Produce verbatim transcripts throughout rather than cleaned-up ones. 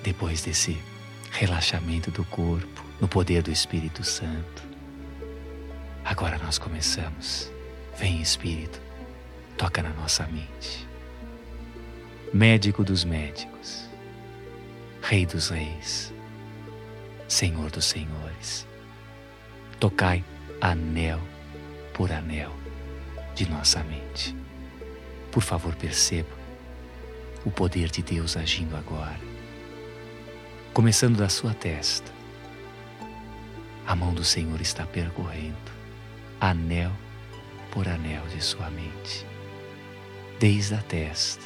depois desse relaxamento do corpo, no poder do Espírito Santo, agora nós começamos. Vem, Espírito, toca na nossa mente. Médico dos médicos, Rei dos reis, Senhor dos senhores, tocai anel por anel de nossa mente. Por favor, perceba o poder de Deus agindo agora. Começando da sua testa, a mão do Senhor está percorrendo anel por anel de sua mente, desde a testa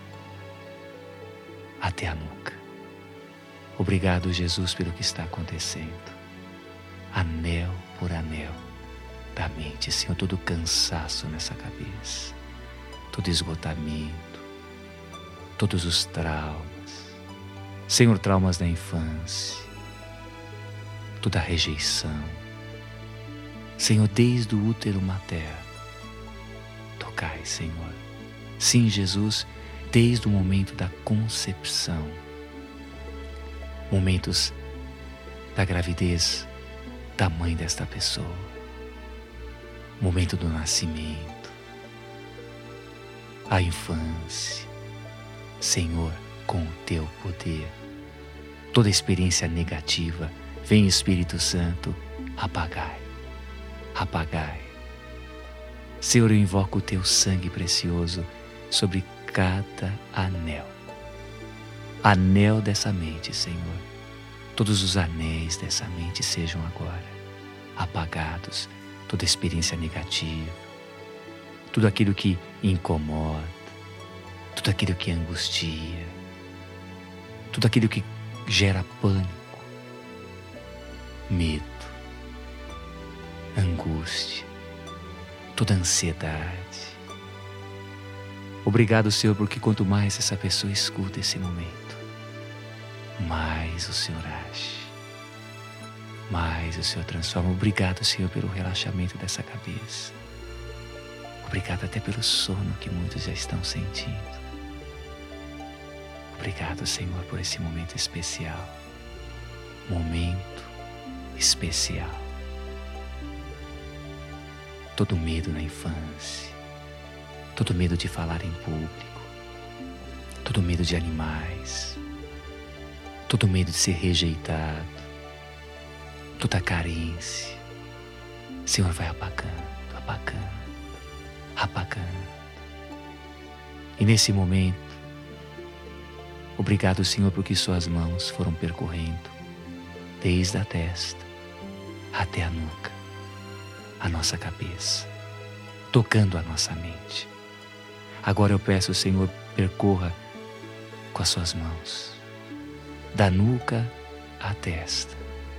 até a nuca. Obrigado, Jesus, pelo que está acontecendo. Anel por anel da mente, Senhor, todo cansaço nessa cabeça, todo esgotamento, todos os traumas, Senhor, traumas da infância, toda a rejeição, Senhor, desde o útero materno, tocai, Senhor. Sim, Jesus, desde o momento da concepção, momentos da gravidez da mãe desta pessoa, momento do nascimento, a infância, Senhor, com o teu poder, toda experiência negativa, vem, Espírito Santo, apagai, apagai. Senhor, eu invoco o teu sangue precioso sobre cada anel, anel dessa mente, Senhor. Todos os anéis dessa mente sejam agora apagados, toda experiência negativa, tudo aquilo que incomoda, tudo aquilo que angustia, tudo aquilo que gera pânico, medo, angústia, toda ansiedade. Obrigado, Senhor, porque quanto mais essa pessoa escuta esse momento, mais o Senhor age, mais o Senhor transforma. Obrigado, Senhor, pelo relaxamento dessa cabeça. Obrigado até pelo sono que muitos já estão sentindo. Obrigado, Senhor, por esse momento especial. Momento especial. Todo medo na infância, todo medo de falar em público, todo medo de animais, todo medo de ser rejeitado, toda carência, Senhor, vai apagando, apagando, apagando. E nesse momento, obrigado, Senhor, porque suas mãos foram percorrendo desde a testa até a nuca, a nossa cabeça, tocando a nossa mente. Agora eu peço, Senhor, percorra com as suas mãos, da nuca à testa,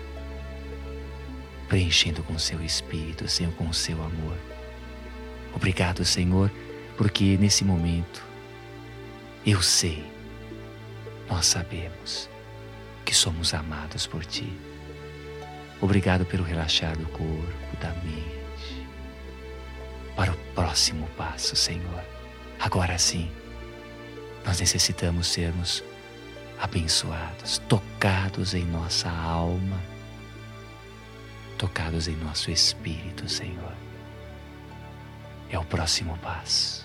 preenchendo com seu Espírito, Senhor, com o seu amor. Obrigado, Senhor, porque nesse momento eu sei, nós sabemos que somos amados por Ti. Obrigado pelo relaxar do corpo, da mente, para o próximo passo, Senhor. Agora sim, nós necessitamos sermos abençoados, tocados em nossa alma, tocados em nosso espírito, Senhor. É o próximo passo.